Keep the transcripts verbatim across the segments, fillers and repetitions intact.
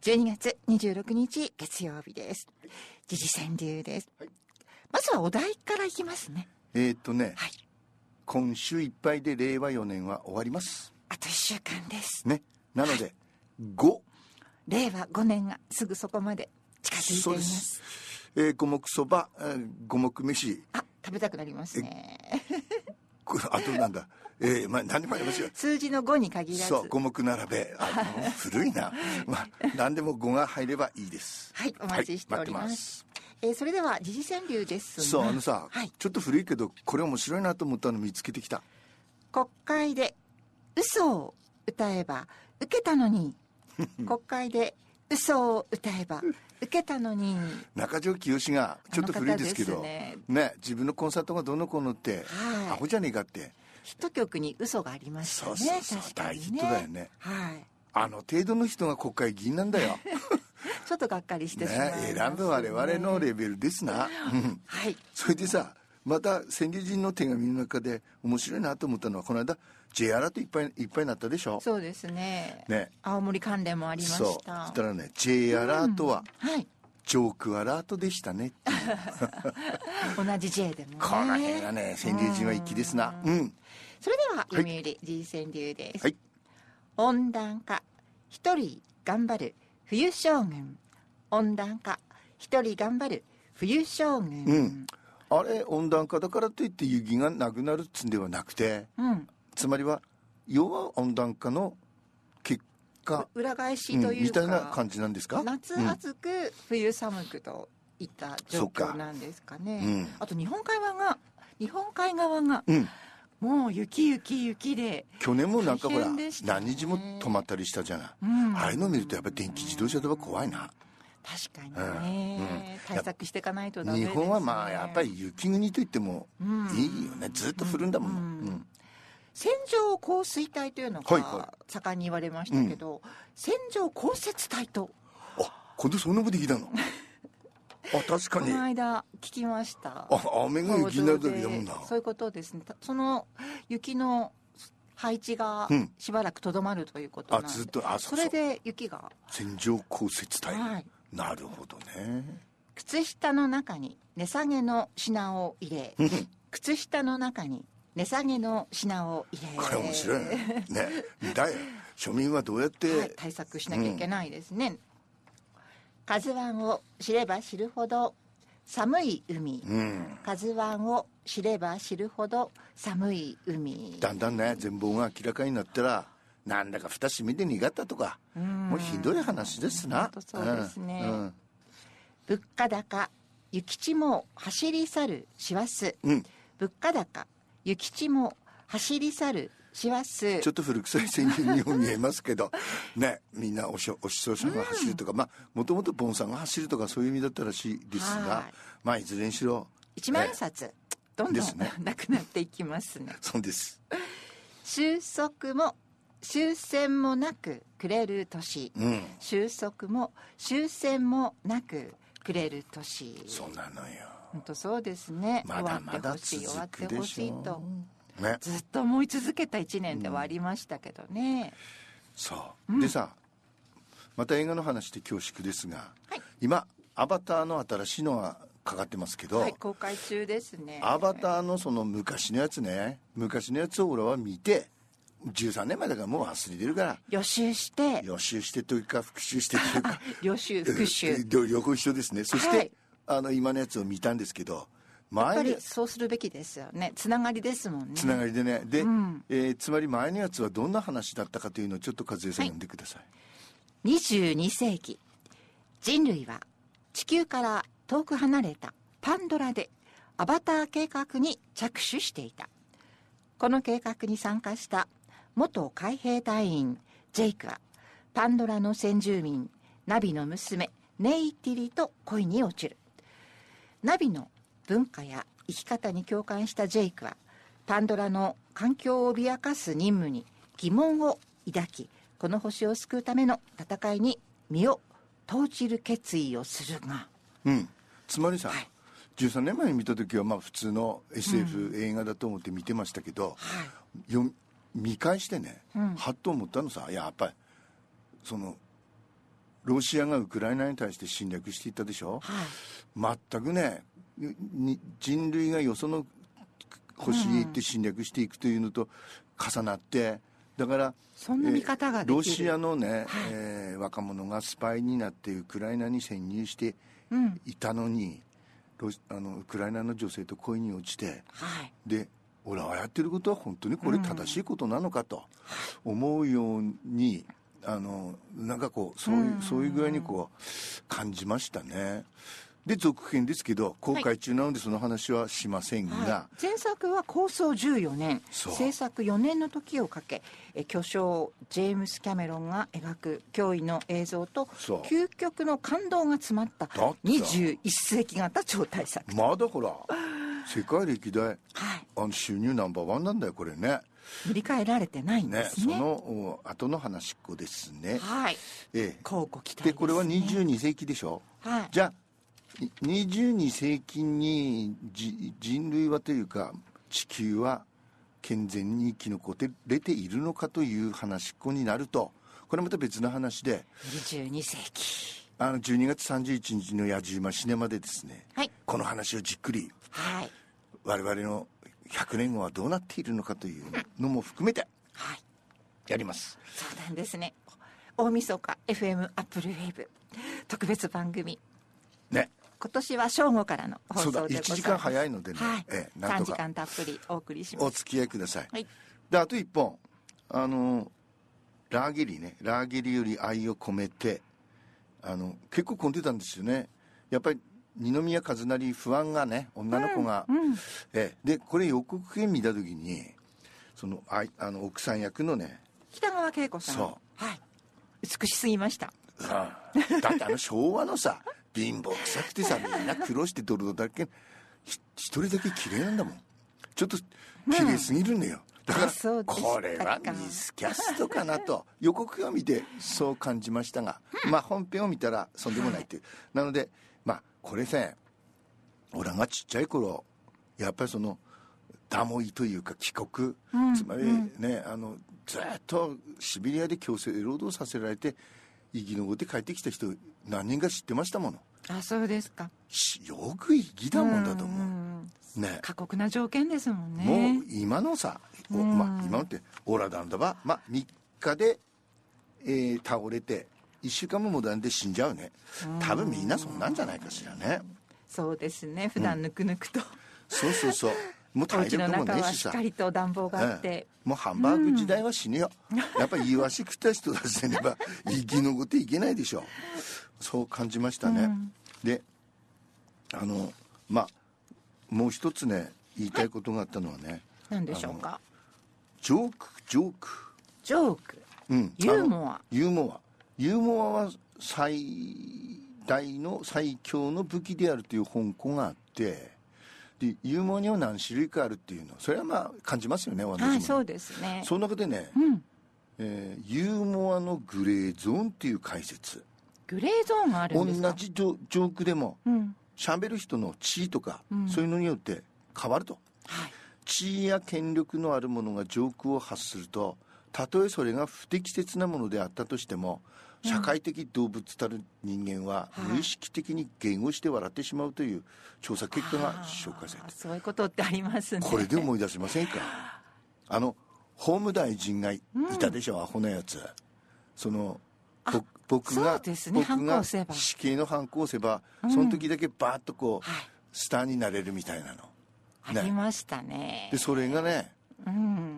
じゅうにがつにじゅうろくにち月曜日です。時事川柳です、はい、まずはお題からいきますね。 えー、っとね、 はい、 今週いっぱいでれいわよねんは終わります。 あといっしゅうかんですね。なので、はい、ごれいわごねんがすぐそこまで近づいています。 そうです。えー、五目そば、えー、五目飯、 あ、食べたくなりますね。 あとなんだ、えー、まあ何でもありますよ。 数字のごに限らず、 そう五目並べ、あ古いな、まあ、何でもごが入ればいいです。 はい、お待ちしております、はい、ます。えー、それでは時事川柳ですが、 そうあのさ、 はい、 ちょっと古いけどこれ面白いなと思ったの見つけてきた。 国会で嘘を歌えば受けたのに国会で嘘を歌えば受けたのに。 中条きよしがちょっと古いですけどね、ね、自分のコンサートがどの子のって、はい、アホじゃねえかってヒット曲に嘘がありましたね。 そうそうそう、 確かにね、 大ヒットだよね、 はい、 あの程度の人が国会議員なんだよちょっとがっかりしてしまいますね。 ね、選ぶ我々のレベルですなはい。それでさ、また川柳人の手紙の中で面白いなと思ったのは、この間 J アラートいっぱいいっぱいになったでしょ。 そうですね。 ね、 青森関連もありました。 そうそしたらね、 J アラートは、うん、はい、ジョークアラートでしたね同じ J でもね、 この辺はね、川柳人は粋ですな。うん、うん、それでは読売時事川柳です、 はい、 温暖化一人頑張る冬将軍。温暖化一人頑張る冬将軍、 うん、あれ温暖化だからといって雪がなくなるっつんではなくて、うん、つまりは要は温暖化の結果裏返しというか、うん、 みたいな感じなんですか。 夏暑く、うん、冬寒くといった状況なんですかね、うん、あと日本海側が日本海側が、うん、もう雪雪雪で去年もなんかほら、ね、何日も止まったりしたじゃない、うん、ああいうの見るとやっぱり電気自動車では怖いな。 確かにね、うんうん、対策していかないとダメですね。 日本はまあやっぱり雪国といってもいいよね、うん、ずっと降るんだもん、うんうん、 線状降水帯というのが盛んに言われましたけど、はいはい、線状降雪帯と、 あ、今度そんなことできたのあ、確かにこの間聞きました。 あ、雨が雪になるだけだもんな。 そういうことですね。その雪の配置がしばらくとどまるということなんで、うん、あ、ずっと、あ、そうそう、それで雪が線状降雪帯、はい、なるほどね。 靴下の中に値下げの品を入れ靴下の中に値下げの品を入れ、 これ面白いねね、だよ庶民はどうやって、はい、 対策しなきゃいけないですね、うん、カズワンを知れば知るほど寒い海、うん、カズワンを知れば知るほど寒い海。 だんだんね、全貌が明らかになったらなんだか蓋閉めて苦ったとか、うん、もうひどい話ですな。 そうですね、うんうん、物価高諭吉も走り去る師走、うん、物価高諭吉も走り去る師走。 ちょっと古臭い川柳にも見えますけどね、みんなおしお師匠さんが走るとか、うん、まあもともとボンさんが走るとかそういう意味だったらしいですが、まあいずれにしろ一万円札、ね、どんどん、ね、なくなっていきますね。 そうです。 収束も終戦もなくくれる年、うん、収束も終戦もなくくれる年。 そうなのよ。 本当そうですね。 まだまだ続くでしょう。 終わってほしいと、 ね、 ずっと思い続けたいちねんではありましたけどね、うん、 そう、うん、でさ、また映画の話で恐縮ですが、はい、今アバターの新しいのがかかってますけど、 はい、公開中ですね。 アバターのその昔のやつね、昔のやつを俺は見てじゅうさんねんまえだからもう忘れてるから、 予習して予習してというか復習してというか予習復習両方一緒ですね。そして、はい、あの今のやつを見たんですけど、 やっぱりそうするべきですよね。つながりですもんね。 つながりでね。で、うん、えー、つまり前のやつはどんな話だったかというのをちょっと和江さん読んでください。はい、 にじゅうにせいき人類は地球から遠く離れたパンドラでアバター計画に着手していた。この計画に参加した元海兵隊員ジェイクはパンドラの先住民ナビの娘ネイティリと恋に落ちる。ナビの文化や生き方に共感したジェイクはパンドラの環境を脅かす任務に疑問を抱き、この星を救うための戦いに身を投じる決意をするが、 うん、つまりさ、はい、じゅうさんねんまえに見た時はまあ普通の エスエフ 映画だと思って見てましたけど、うん、よ見返してね、うん、はっと思ったのさ、やっぱりそのロシアがウクライナに対して侵略していったでしょ、はい、全くね人類がよその星へ行って侵略していくというのと重なって、だからそんな見方ができる、 ロシアのね、はい、えー、若者がスパイになってウクライナに潜入していたのに、うん、ロあのウクライナの女性と恋に落ちて、はい、で俺はやってることは本当にこれ正しいことなのかと思うように、あのなんかこうそういう、そういう具合にこう感じましたね。で続編ですけど公開中なのでその話はしませんが、はい、前作は構想じゅうよねん、制作よねんの時をかけ、え巨匠ジェームス・キャメロンが描く驚異の映像と究極の感動が詰まったにじゅういっせいき型超大作。 まだほら世界歴代、はい、あの収入ナンバーワンなんだよこれね。 塗り替えられてないんですね。 ね、その後の話っこですね。 はい。ええ、こうご期待ですね。 でこれはにじゅうにせいきでしょ。はい。じゃあにじゅうにせいきに人類はというか地球は健全に生き残れているのかという話っこになると、これまた別の話でにじゅうにせいきあのじゅうにがつさんじゅういちにちの矢島シネマでですね、はい、この話をじっくり、はい、我々のひゃくねんごはどうなっているのかというのも含めてやります、 はい、そうなんですね。大晦日 エフエム アップルウェーブ特別番組ね、今年は正午からの放送でございます。そうだ、いちじかん早いのでね、はい、ええ、なんとかさんじかんたっぷりお送りします。 お付き合いください、はい、であといっぽん、あのラーゲリね、ラーゲリより愛を込めて、あの結構混んでたんですよね。やっぱり二宮和也不安がね、女の子が、うんうん、えでこれ予告編見た時にそのああの奥さん役のね北川景子さん、そう、はい、美しすぎました、 うん、だってあの昭和のさ貧乏くさくてさみんな苦労してドロドロだけ一人だけ綺麗なんだもん。ちょっと綺麗すぎるんだよ、うん、だからこれはミスキャストかなと予告を見てそう感じましたが、うん、まあ本編を見たらそんでもないっていう、はい、なのでまあこれね、俺がちっちゃい頃やっぱりそのダモイというか帰国、うん、つまりね、うん、あのずっとシベリアで強制労働させられて生き残って帰ってきた人何人か知ってましたもの。 あ、そうですか。 よく生きたもんだと思う、うんうん、ね、過酷な条件ですもんね。 もう今のさ、うん、まあ今のってオラダンダば、まあ、みっかで、えー、倒れていっしゅうかんも戻らんで死んじゃうね。多分みんなそんなんじゃないかしらね。 そうですね、普段ぬくぬくと、うん、 そうそうそう、もう体力もねえしさ、お家の中はしっかりと暖房があって、ええ、もうハンバーグ時代は死ぬよ、うん、やっぱりイワシ食った人たちでねば生き残っていけないでしょ。そう感じましたね、うん、であのまあもう一つね言いたいことがあったのはね、はい、 何でしょうか。 ジョークジョークジョーク、うん、ユーモアユーモアユーモアは最大の最強の武器であるという本校があって、でユーモアには何種類かあるっていうの、それはまあ感じますよね、私も。 はい、そうですね。 その中でね、うん、えー、ユーモアのグレーゾーンっていう解説。 グレーゾーンがあるんですか。 同じジ ョ, ジョークでも、うん、喋る人の地位とか、うん、そういうのによって変わると、はい、地位や権力のある者がジョークを発すると、たとえそれが不適切なものであったとしても、社会的動物たる人間は無意識的に言語して笑ってしまうという調査結果が紹介されて、 そういうことってありますね。 これで思い出せませんか。あの法務大臣がいたでしょ、うん、アホなやつ。その僕が、 ね、僕が死刑の反抗を押せば、うん、その時だけバーッとこう、はい、スターになれるみたいなの、ね、 ありましたね。 でそれがね、うん、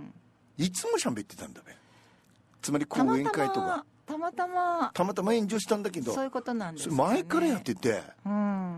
いつも喋ってたんだべ。つまり講演会とかたまたまたまたま炎上したんだけど、 そういうことなんですね。 前からやってて、うん、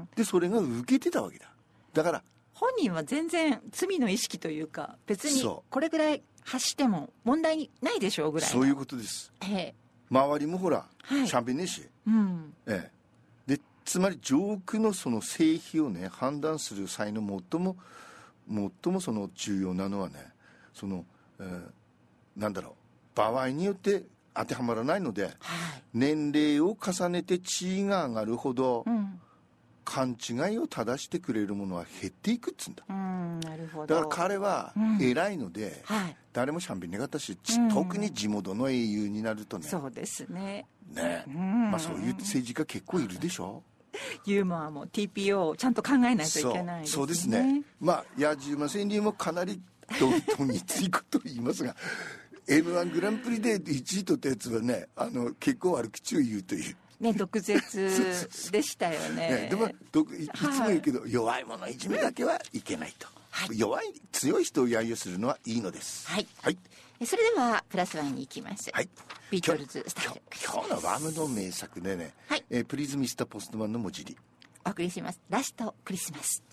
でそれが受けてたわけだ。だから本人は全然罪の意識というか、別にこれぐらい発しても問題ないでしょうぐらいの。 そういうことです、ええ、周りもほら、はい、しゃべんねえし、うん、ええ、でつまりジョークのその成否をね判断する際の最も最もその重要なのはね、その、えー、なんだろう、場合によって当てはまらないので、はい、年齢を重ねて地位が上がるほど、うん、勘違いを正してくれるものは減っていくっつうんだ、うん、なるほど。だから彼は偉いので、うん、はい、誰もしゃべんなかったし、うん、特に地元の英雄になるとね、 そうですね、 ね、まあそういう政治家結構いるでしょ。 ユーモアも ティーピーオー をちゃんと考えないといけないですね。 そう、そうですね。まあ野獣馬川柳もかなりどとについことを言いますがエムワン グランプリでいちい取ったやつはね、あの結構悪口を言うというね、毒舌でしたよ ね, ね。でもいつも言うけど、はい、弱い者いじめだけはいけないと、はい、弱い強い人を揶揄するのはいいのです。 はい、はい、それではプラスワンに行きます。 はい、 ビートルズスタイル。 今日のワムの名作でね、はい、えー、プリーズミスターポストマンの文字にお送りします。ラストクリスマス。